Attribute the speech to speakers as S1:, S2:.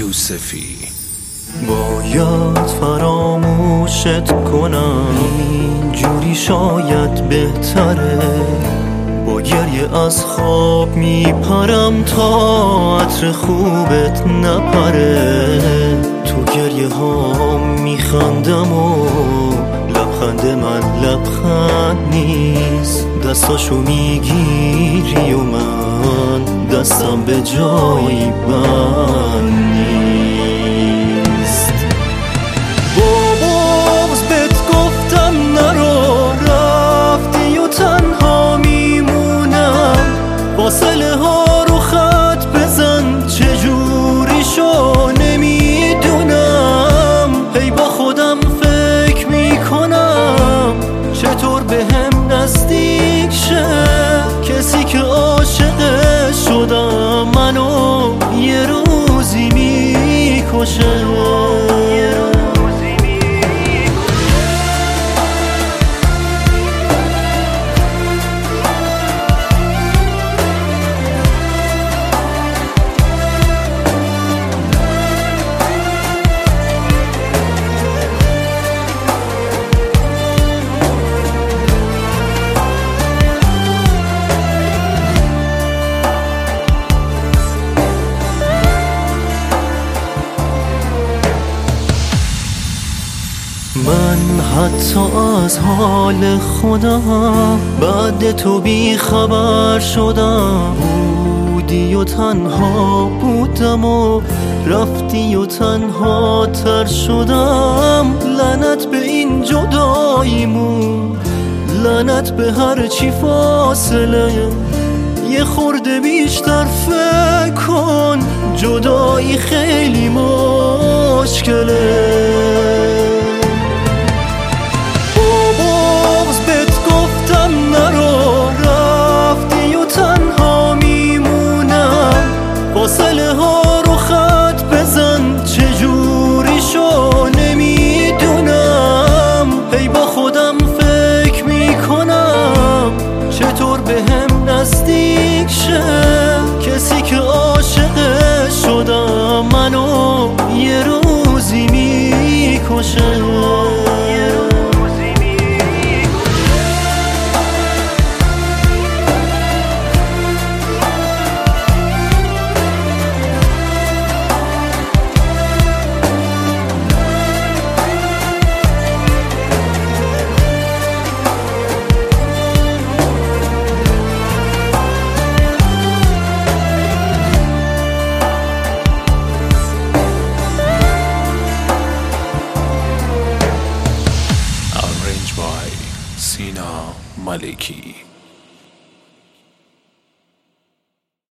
S1: یوسفی.
S2: باید فراموشت کنم، اینجوری شاید بهتره. با گریه از خواب میپرم تا عطر خوبت نپره. تو گریه ها میخندم و لبخند من لبخند نیست. دستاشو میگیری و من دستم به جایی بند نیست. باباز بهت گفتم نرو، رفتی و تنها میمونم. فاصله ها رو خط بزن، چجوری شو نمیدونم. هی با خودم فکر میکنم چطور بهم نزدیک شه کسی که عاشق شدم منو یه روزی میکشه. من حتی از حال خودم بعد تو بی خبر شدم. بودی و تنها بودم و رفتی و تنها تر شدم. لعنت به این جداییمون، لعنت به هر چی فاصله. یه خورده بیشتر فکر کن، جدایی خیلی مشکله. فاصله ها رو خط بزن، چجوری شو نمیدونم. هی با خودم فکر میکنم چطور بهم نزدیک شه کسی که عاشق شدم منو یه روزی میکشه.
S1: سینا مالکی.